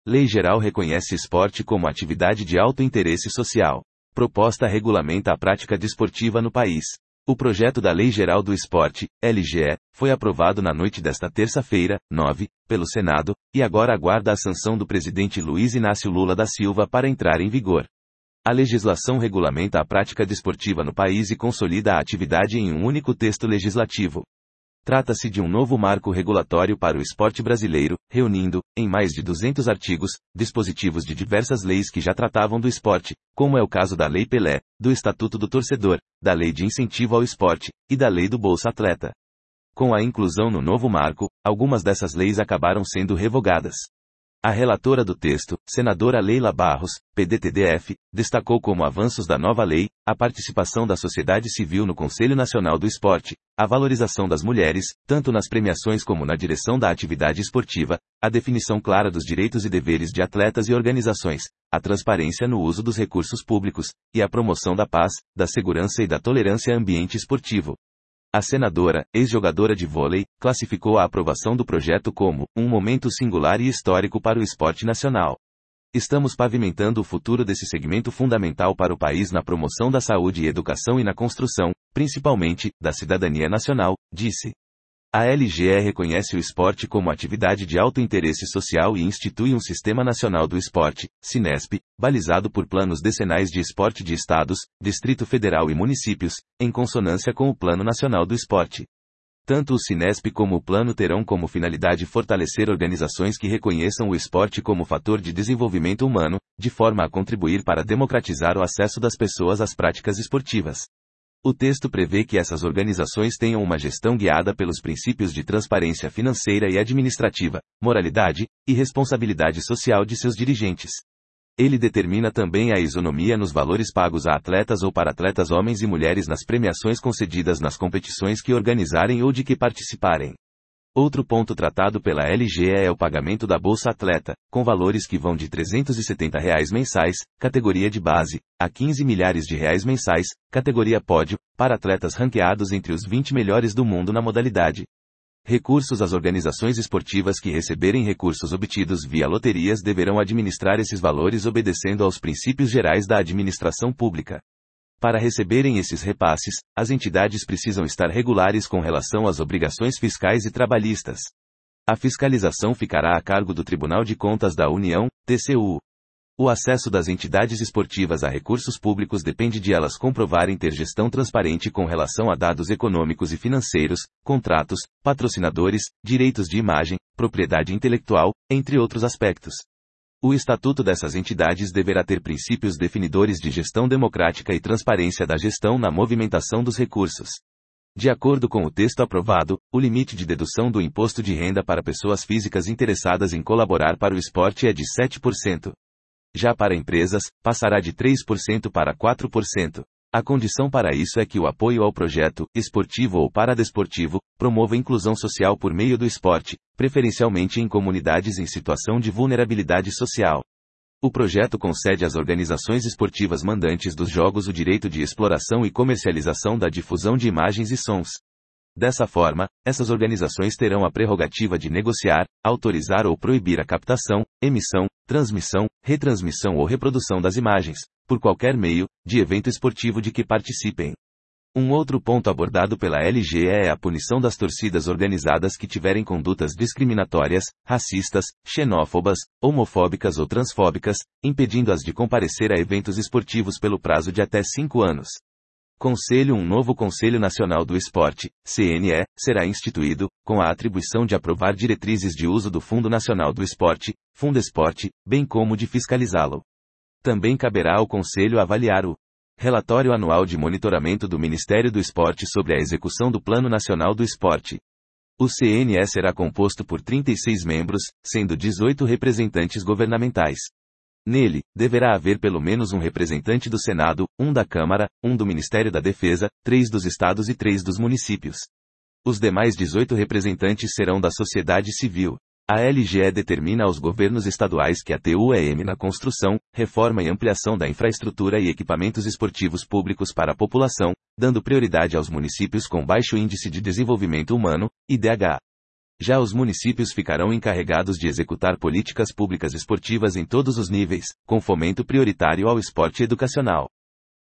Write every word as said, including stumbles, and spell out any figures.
Lei Geral reconhece esporte como atividade de alto interesse social. Proposta regulamenta a prática desportiva no país. O projeto da Lei Geral do Esporte, L G E, foi aprovado na noite desta terça-feira, nove, pelo Senado, e agora aguarda a sanção do presidente Luiz Inácio Lula da Silva para entrar em vigor. A legislação regulamenta a prática desportiva no país e consolida a atividade em um único texto legislativo. Trata-se de um novo marco regulatório para o esporte brasileiro, reunindo, em mais de duzentos artigos, dispositivos de diversas leis que já tratavam do esporte, como é o caso da Lei Pelé, do Estatuto do Torcedor, da Lei de Incentivo ao Esporte, e da Lei do Bolsa Atleta. Com a inclusão no novo marco, algumas dessas leis acabaram sendo revogadas. A relatora do texto, senadora Leila Barros, P D T D F, destacou como avanços da nova lei, a participação da sociedade civil no Conselho Nacional do Esporte, a valorização das mulheres, tanto nas premiações como na direção da atividade esportiva, a definição clara dos direitos e deveres de atletas e organizações, a transparência no uso dos recursos públicos, e a promoção da paz, da segurança e da tolerância ambiente esportivo. A senadora, ex-jogadora de vôlei, classificou a aprovação do projeto como um momento singular e histórico para o esporte nacional. Estamos pavimentando o futuro desse segmento fundamental para o país na promoção da saúde e educação e na construção, principalmente, da cidadania nacional, disse. A L G E reconhece o esporte como atividade de alto interesse social e institui um Sistema Nacional do Esporte, Sinesp, balizado por planos decenais de esporte de estados, Distrito Federal e municípios, em consonância com o Plano Nacional do Esporte. Tanto o Sinesp como o plano terão como finalidade fortalecer organizações que reconheçam o esporte como fator de desenvolvimento humano, de forma a contribuir para democratizar o acesso das pessoas às práticas esportivas. O texto prevê que essas organizações tenham uma gestão guiada pelos princípios de transparência financeira e administrativa, moralidade e responsabilidade social de seus dirigentes. Ele determina também a isonomia nos valores pagos a atletas ou para atletas homens e mulheres nas premiações concedidas nas competições que organizarem ou de que participarem. Outro ponto tratado pela L G E é o pagamento da Bolsa Atleta, com valores que vão de trezentos e setenta reais mensais, categoria de base, a quinze milhares de reais mensais, categoria pódio, para atletas ranqueados entre os vinte melhores do mundo na modalidade. Recursos. As organizações esportivas que receberem recursos obtidos via loterias deverão administrar esses valores obedecendo aos princípios gerais da administração pública. Para receberem esses repasses, as entidades precisam estar regulares com relação às obrigações fiscais e trabalhistas. A fiscalização ficará a cargo do Tribunal de Contas da União, T C U. O acesso das entidades esportivas a recursos públicos depende de elas comprovarem ter gestão transparente com relação a dados econômicos e financeiros, contratos, patrocinadores, direitos de imagem, propriedade intelectual, entre outros aspectos. O estatuto dessas entidades deverá ter princípios definidores de gestão democrática e transparência da gestão na movimentação dos recursos. De acordo com o texto aprovado, o limite de dedução do imposto de renda para pessoas físicas interessadas em colaborar para o esporte é de sete por cento. Já para empresas, passará de três por cento para quatro por cento. A condição para isso é que o apoio ao projeto, esportivo ou paradesportivo, promova a inclusão social por meio do esporte, preferencialmente em comunidades em situação de vulnerabilidade social. O projeto concede às organizações esportivas mandantes dos jogos o direito de exploração e comercialização da difusão de imagens e sons. Dessa forma, essas organizações terão a prerrogativa de negociar, autorizar ou proibir a captação, emissão, transmissão, retransmissão ou reprodução das imagens, por qualquer meio, de evento esportivo de que participem. Um outro ponto abordado pela L G E é a punição das torcidas organizadas que tiverem condutas discriminatórias, racistas, xenófobas, homofóbicas ou transfóbicas, impedindo-as de comparecer a eventos esportivos pelo prazo de até cinco anos. Conselho. Um novo Conselho Nacional do Esporte, C N E, será instituído, com a atribuição de aprovar diretrizes de uso do Fundo Nacional do Esporte, Fundesporte, bem como de fiscalizá-lo. Também caberá ao Conselho avaliar o Relatório Anual de Monitoramento do Ministério do Esporte sobre a execução do Plano Nacional do Esporte. O C N E será composto por trinta e seis membros, sendo dezoito representantes governamentais. Nele, deverá haver pelo menos um representante do Senado, um da Câmara, um do Ministério da Defesa, três dos estados e três dos municípios. Os demais dezoito representantes serão da sociedade civil. A L G E determina aos governos estaduais que atuem na construção, reforma e ampliação da infraestrutura e equipamentos esportivos públicos para a população, dando prioridade aos municípios com baixo índice de desenvolvimento humano, I D H. Já os municípios ficarão encarregados de executar políticas públicas esportivas em todos os níveis, com fomento prioritário ao esporte educacional.